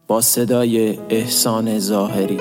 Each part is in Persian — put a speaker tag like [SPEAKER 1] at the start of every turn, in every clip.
[SPEAKER 1] با صدای احسان ظاهری.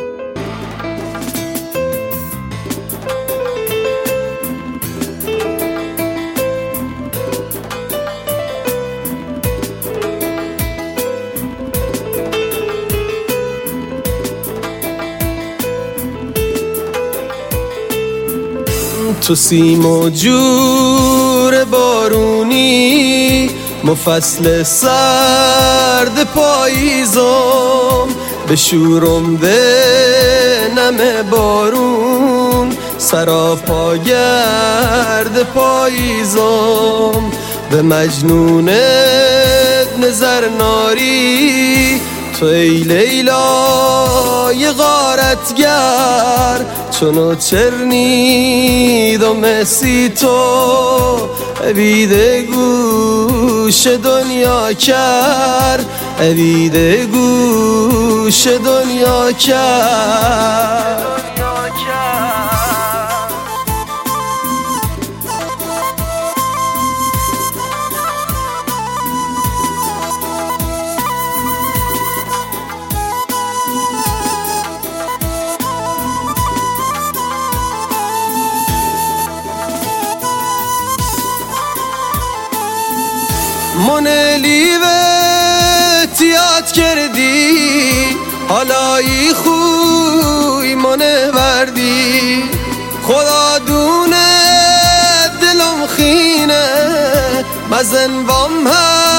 [SPEAKER 2] تو سیم و جور بارونی مفصل سرد پاییزم، به شورم به نم بارون سراپا گرد پاییزم، به مجنون نظر ناری تو ای لیلای غارتگر، چونو چرنیدم سی تو اویده گوش دنیا کر، اویده گوش دنیا کر. من لیوت یاد کردی حالایی خوی من وردی، خدا دونه دلم خینه مزن وام